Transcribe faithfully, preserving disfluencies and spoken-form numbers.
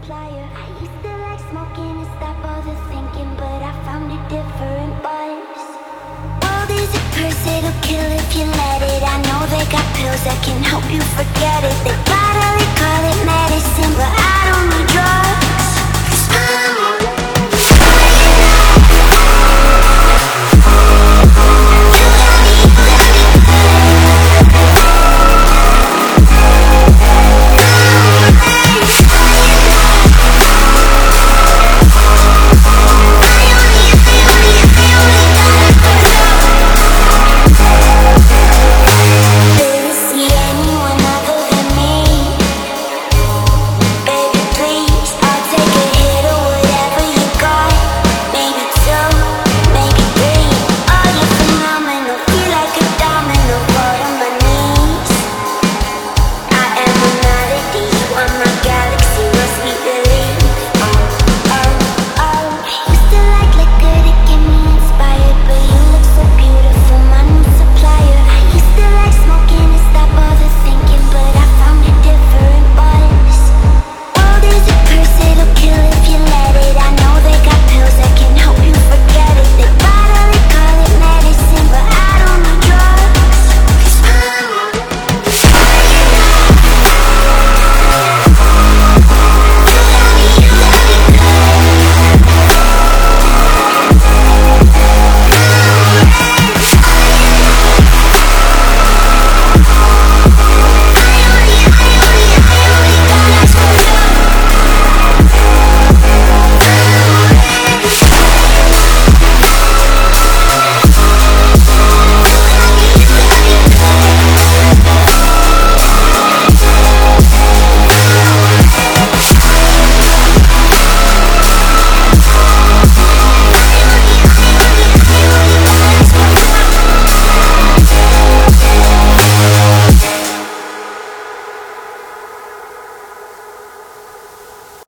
multiplier. I used to like smoking and stop all the thinking, but I found a different buzz. World is a curse, it'll kill if you let it. I know they got pills that can help you forget it. They